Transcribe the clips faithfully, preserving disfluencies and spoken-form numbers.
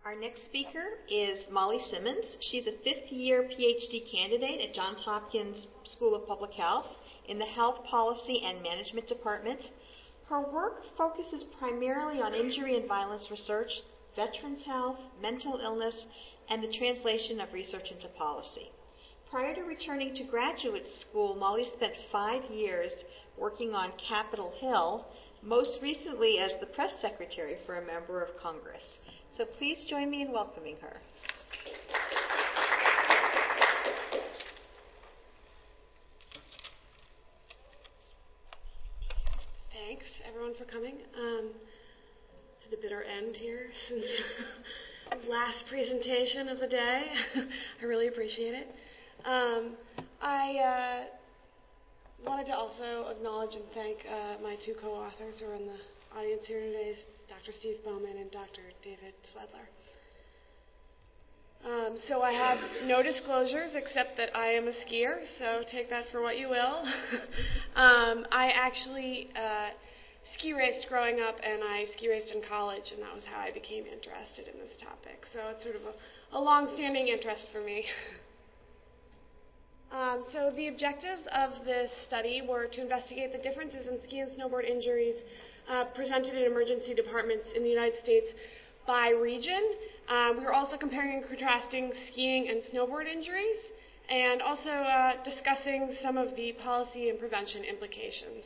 Our next speaker is Molly Simmons. She's a fifth-year P H D candidate at Johns Hopkins School of Public Health in the Health Policy and Management Department. Her work focuses primarily on injury and violence research, veterans' health, mental illness, and the translation of research into policy. Prior to returning to graduate school, Molly spent five years working on Capitol Hill, most recently as the press secretary for a member of Congress. So please join me in welcoming her. Thanks, everyone, for coming um, to the bitter end here since last presentation of the day. I really appreciate it. Um, I uh, wanted to also acknowledge and thank uh, my two co-authors who are in the audience here today, Doctor Steve Bowman and Doctor David Swedler. Um, so I have no disclosures except that I am a skier, so take that for what you will. um, I actually uh, ski raced growing up, and I ski raced in college, and that was how I became interested in this topic. So it's sort of a, a long-standing interest for me. Um, so the objectives of this study were to investigate the differences in ski and snowboard injuries uh, presented in emergency departments in the United States by region. Um, we were also comparing and contrasting skiing and snowboard injuries, and also uh, discussing some of the policy and prevention implications.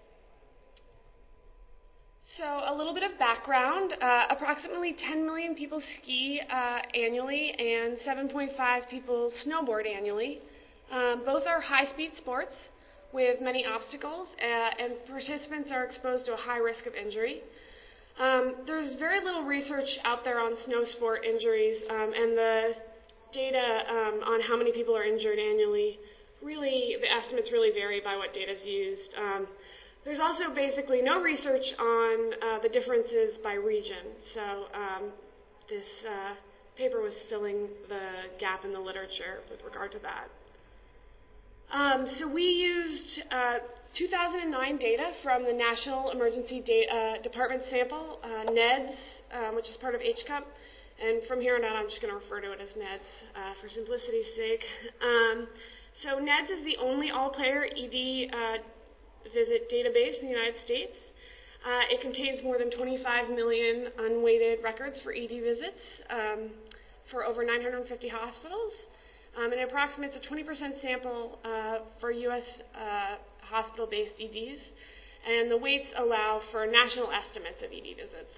So a little bit of background. Uh, approximately ten million people ski uh, annually, and seven point five people snowboard annually. Um, both are high-speed sports with many obstacles, uh, and participants are exposed to a high risk of injury. Um, there's very little research out there on snow sport injuries, um, and the data um, on how many people are injured annually, really, the estimates really vary by what data is used. Um, there's also basically no research on uh, the differences by region, so um, this uh, paper was filling the gap in the literature with regard to that. Um, so we used uh, two thousand nine data from the National Emergency Data, uh, Department sample, uh, NEDS, um, which is part of H C U P, and from here on out I'm just going to refer to it as NEDS uh, for simplicity's sake. Um, so NEDS is the only all-player E D uh, visit database in the United States. Uh, it contains more than twenty-five million unweighted records for E D visits um, for over nine hundred fifty hospitals. Um, and it approximates a twenty percent sample uh, for U S uh, hospital-based E Ds, and the weights allow for national estimates of E D visits.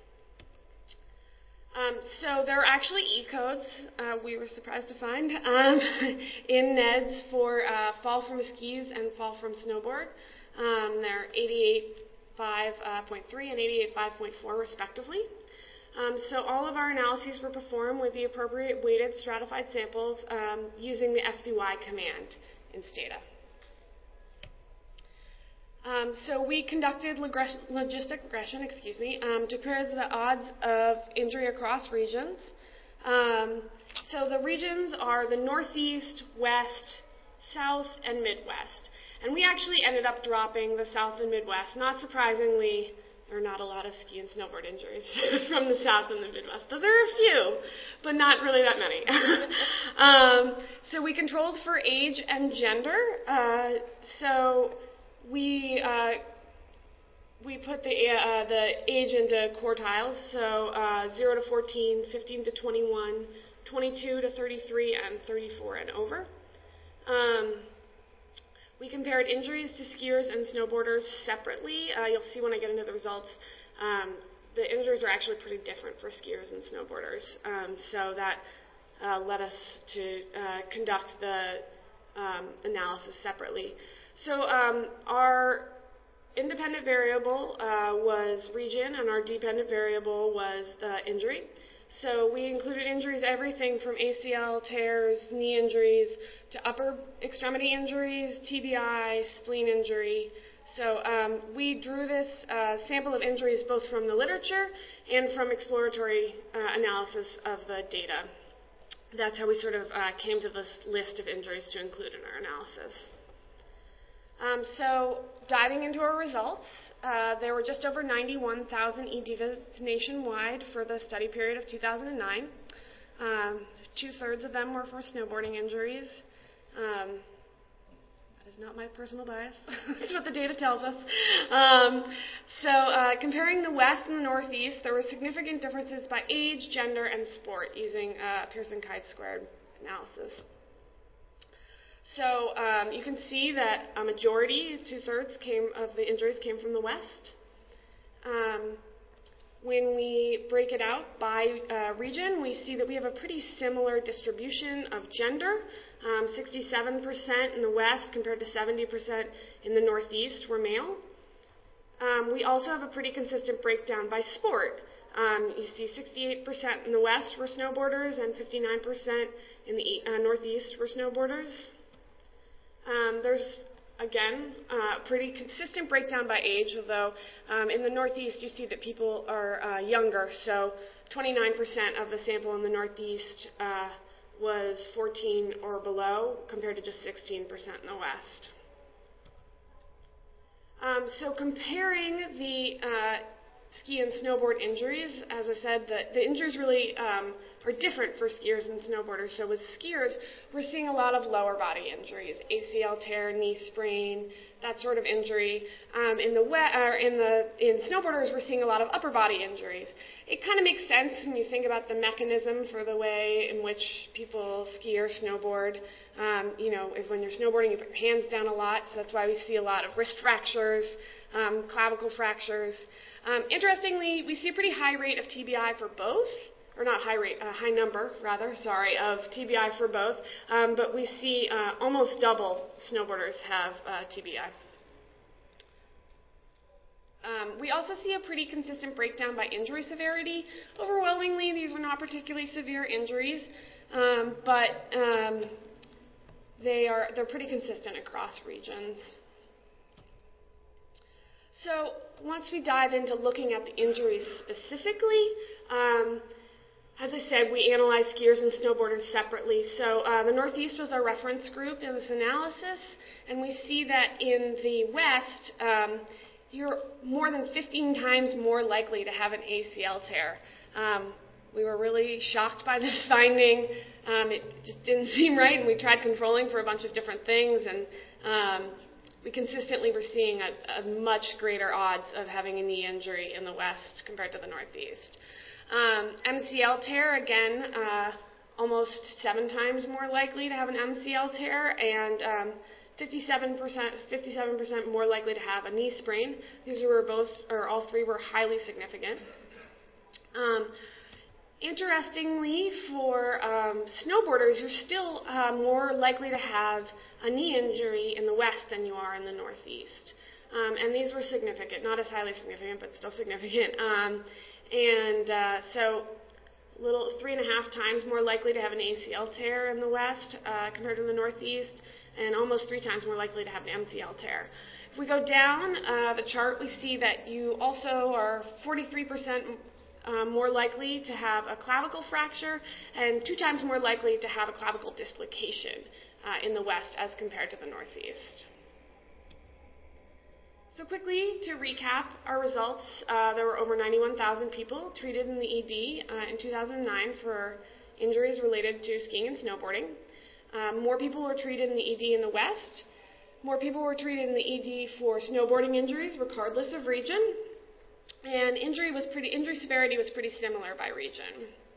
Um, so there are actually E-codes, uh, we were surprised to find, um, in NEDS for uh, fall from skis and fall from snowboard. Um, they're eighty-eight point five point three and eighty-eight point five point four respectively. Um, so all of our analyses were performed with the appropriate weighted stratified samples um, using the F B Y command in Stata. Um, so we conducted logistic regression, excuse me, um, to compare the odds of injury across regions. Um, so the regions are the Northeast, West, South, and Midwest. And we actually ended up dropping the South and Midwest. Not surprisingly, there are not a lot of ski and snowboard injuries from the South and the Midwest, but there are a few, but not really that many. um, so we controlled for age and gender. Uh, so we uh, we put the uh, the age into quartiles. So uh, zero to fourteen, fifteen to twenty-one, twenty-two to thirty-three, and thirty-four and over. Um, We compared injuries to skiers and snowboarders separately. Uh, you'll see when I get into the results, um, the injuries are actually pretty different for skiers and snowboarders. Um, so that uh, led us to uh, conduct the um, analysis separately. So um, our independent variable uh, was region, and our dependent variable was the injury. So we included injuries, everything from A C L tears, knee injuries, to upper extremity injuries, T B I, spleen injury. So um, we drew this uh, sample of injuries both from the literature and from exploratory uh, analysis of the data. That's how we sort of uh, came to this list of injuries to include in our analysis. Um, so diving into our results, uh, there were just over ninety-one thousand E D visits nationwide for the study period of two thousand nine. Um, two-thirds of them were for snowboarding injuries. Um, that is not my personal bias. That's what the data tells us. Um, so uh, comparing the West and the Northeast, there were significant differences by age, gender, and sport using uh, Pearson chi-squared analysis. So um, you can see that a majority, two-thirds came of the injuries came from the West. Um, when we break it out by uh, region, we see that we have a pretty similar distribution of gender. Um, sixty-seven percent in the West compared to seventy percent in the Northeast were male. Um, we also have a pretty consistent breakdown by sport. Um, you see sixty-eight percent in the West were snowboarders and fifty-nine percent in the uh, Northeast were snowboarders. Um, there's, again, a uh, pretty consistent breakdown by age, although um, in the Northeast you see that people are uh, younger, so twenty-nine percent of the sample in the Northeast uh, was fourteen or below, compared to just sixteen percent in the West. Um, so comparing the uh, ski and snowboard injuries, as I said, the, the injuries really um, are different for skiers and snowboarders. So with skiers, we're seeing a lot of lower body injuries, A C L tear, knee sprain, that sort of injury. Um, in the wet, or in the in snowboarders, we're seeing a lot of upper body injuries. It kind of makes sense when you think about the mechanism for the way in which people ski or snowboard. Um, you know, if when you're snowboarding, you put your hands down a lot, so that's why we see a lot of wrist fractures, um, clavicle fractures. Um, interestingly, we see a pretty high rate of T B I for both, or not high rate, a uh, high number, rather, sorry, of T B I for both, um, but we see uh, almost double snowboarders have uh, T B I. Um, we also see a pretty consistent breakdown by injury severity. Overwhelmingly, these were not particularly severe injuries, um, but um, they are, they're pretty consistent across regions. So once we dive into looking at the injuries specifically, um, as I said, we analyzed skiers and snowboarders separately. So uh, the Northeast was our reference group in this analysis, and we see that in the West, um, you're more than fifteen times more likely to have an A C L tear. Um, we were really shocked by this finding. Um, it just didn't seem right, and we tried controlling for a bunch of different things, and um, we consistently were seeing a, a much greater odds of having a knee injury in the West compared to the Northeast. Um, M C L tear, again, uh, almost seven times more likely to have an M C L tear, and um, fifty-seven percent, fifty-seven percent more likely to have a knee sprain. These were both, or all three were highly significant. Um, Interestingly, for um, snowboarders, you're still uh, more likely to have a knee injury in the West than you are in the Northeast. Um, and these were significant, not as highly significant, but still significant. Um, and uh, so little three and a half times more likely to have an A C L tear in the West uh, compared to the Northeast, and almost three times more likely to have an M C L tear. If we go down uh, the chart, we see that you also are forty-three percent Uh, more likely to have a clavicle fracture and two times more likely to have a clavicle dislocation uh, in the West as compared to the Northeast. So quickly to recap our results, uh, there were over ninety-one thousand people treated in the E D uh, in two thousand nine for injuries related to skiing and snowboarding. Um, more people were treated in the E D in the West. More people were treated in the E D for snowboarding injuries regardless of region. And injury was pretty, injury severity was pretty similar by region.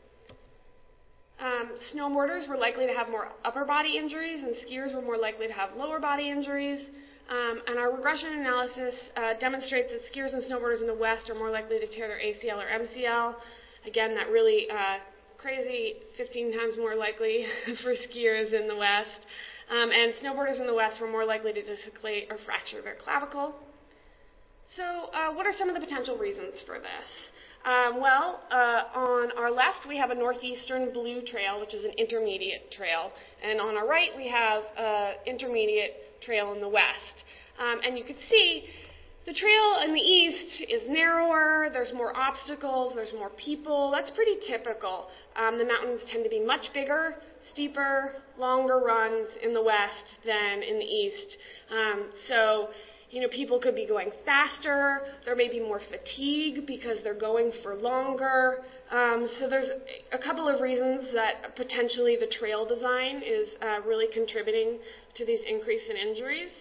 Um, snowboarders were likely to have more upper body injuries, and skiers were more likely to have lower body injuries. Um, and our regression analysis uh, demonstrates that skiers and snowboarders in the West are more likely to tear their A C L or M C L. Again, that really uh, crazy fifteen times more likely for skiers in the West. Um, and snowboarders in the West were more likely to dislocate or fracture their clavicle. So uh, what are some of the potential reasons for this? Um, well, uh, on our left we have a northeastern blue trail, which is an intermediate trail, and on our right we have an intermediate trail in the West. Um, and you can see The trail in the east is narrower, there's more obstacles, there's more people. That's pretty typical. Um, the mountains tend to be much bigger, steeper, longer runs in the west than in the east. Um, so, you know, people could be going faster, there may be more fatigue because they're going for longer. Um, so there's a couple of reasons that potentially the trail design is uh, really contributing to these increase in injuries.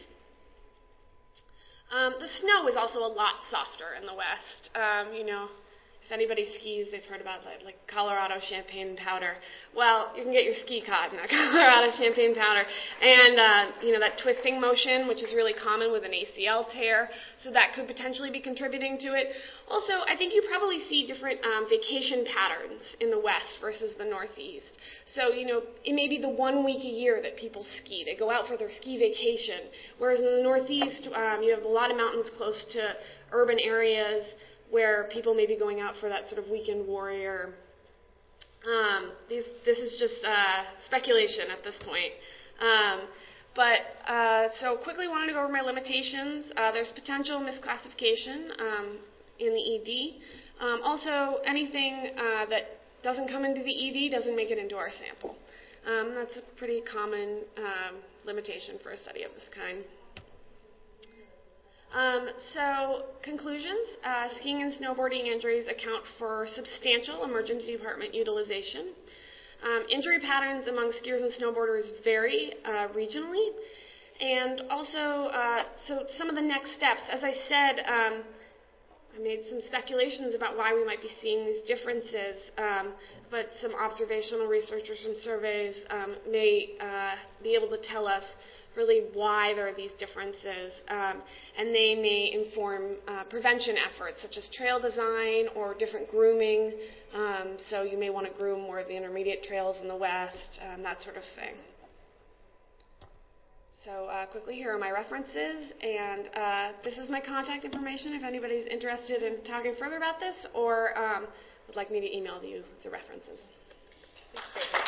Um, the snow is also a lot softer in the west. Um, you know, if anybody skis, they've heard about like, like Colorado champagne powder. Well, you can get your ski caught in that Colorado champagne powder. And, uh, you know, that twisting motion, which is really common with an A C L tear, so that could potentially be contributing to it. Also, I think you probably see different um, vacation patterns in the west versus the northeast. So, you know, it may be the one week a year that people ski. They go out for their ski vacation. Whereas in the northeast, um, you have a lot of mountains close to urban areas where people may be going out for that sort of weekend warrior. Um, these, this is just uh, speculation at this point. Um, but, uh, so quickly wanted to go over my limitations. Uh, there's potential misclassification um, in the E D. Um, also, anything uh, that doesn't come into the E D doesn't make it into our sample. Um, that's a pretty common um, limitation for a study of this kind. Um, so, conclusions. Uh, skiing and snowboarding injuries account for substantial emergency department utilization. Um, injury patterns among skiers and snowboarders vary uh, regionally. And also, uh, so some of the next steps. As I said, um, I made some speculations about why we might be seeing these differences, um, but some observational research or some surveys um, may uh, be able to tell us really why there are these differences, um, and they may inform uh, prevention efforts such as trail design or different grooming. Um, so you may want to groom more of the intermediate trails in the west, um, that sort of thing. So uh, quickly, here are my references, and uh, this is my contact information if anybody's interested in talking further about this or um, would like me to email you the references.